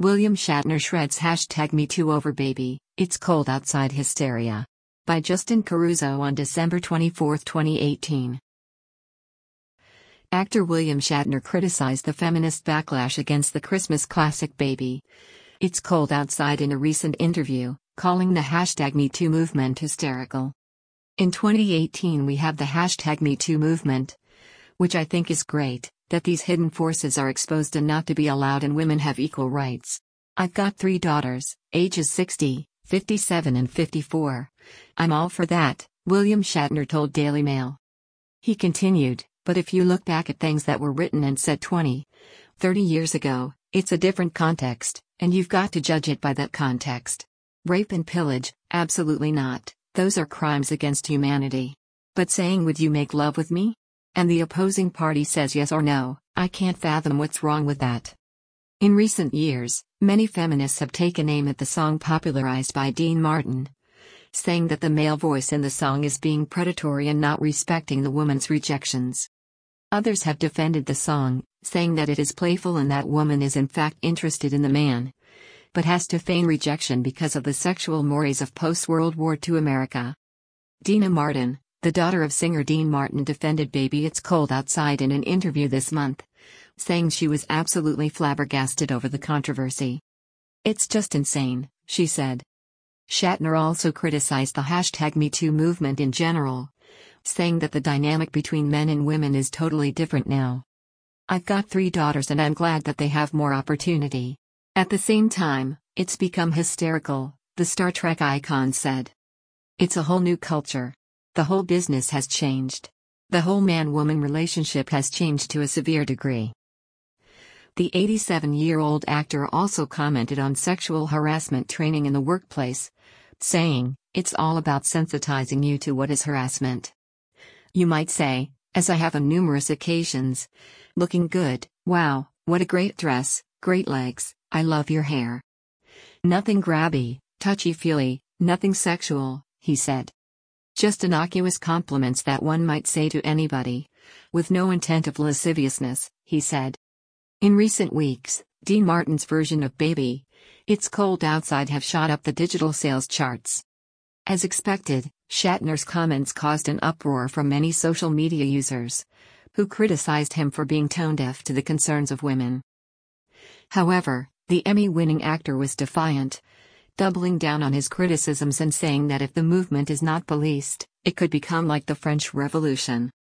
William Shatner shreds #MeToo over baby, it's cold outside hysteria. By Justin Caruso on December 24, 2018. Actor William Shatner criticized the feminist backlash against the Christmas classic Baby, It's Cold Outside in a recent interview, calling the #MeToo movement hysterical. In 2018 we have the #MeToo movement, which I think is great, that these hidden forces are exposed and not to be allowed and women have equal rights. I've got 3 daughters, ages 60, 57 and 54. I'm all for that, William Shatner told Daily Mail. He continued, but if you look back at things that were written and said 20, 30 years ago, it's a different context, and you've got to judge it by that context. Rape and pillage, absolutely not, those are crimes against humanity. But saying would you make love with me? And the opposing party says yes or no, I can't fathom what's wrong with that. In recent years, many feminists have taken aim at the song popularized by Dean Martin, saying that the male voice in the song is being predatory and not respecting the woman's rejections. Others have defended the song, saying that it is playful and that woman is in fact interested in the man, but has to feign rejection because of the sexual mores of post-World War II America. Deana Martin, the daughter of singer Dean Martin, defended Baby It's Cold Outside in an interview this month, saying she was absolutely flabbergasted over the controversy. It's just insane, she said. Shatner also criticized the #MeToo movement in general, saying that the dynamic between men and women is totally different now. I've got 3 daughters and I'm glad that they have more opportunity. At the same time, it's become hysterical, the Star Trek icon said. It's a whole new culture. The whole business has changed. The whole man-woman relationship has changed to a severe degree. The 87-year-old actor also commented on sexual harassment training in the workplace, saying, it's all about sensitizing you to what is harassment. You might say, as I have on numerous occasions, looking good, wow, what a great dress, great legs, I love your hair. Nothing grabby, touchy-feely, nothing sexual, he said. Just innocuous compliments that one might say to anybody, with no intent of lasciviousness, he said. In recent weeks, Dean Martin's version of Baby, It's Cold Outside have shot up the digital sales charts. As expected, Shatner's comments caused an uproar from many social media users, who criticized him for being tone-deaf to the concerns of women. However, the Emmy-winning actor was defiant, doubling down on his criticisms and saying that if the movement is not policed, it could become like the French Revolution.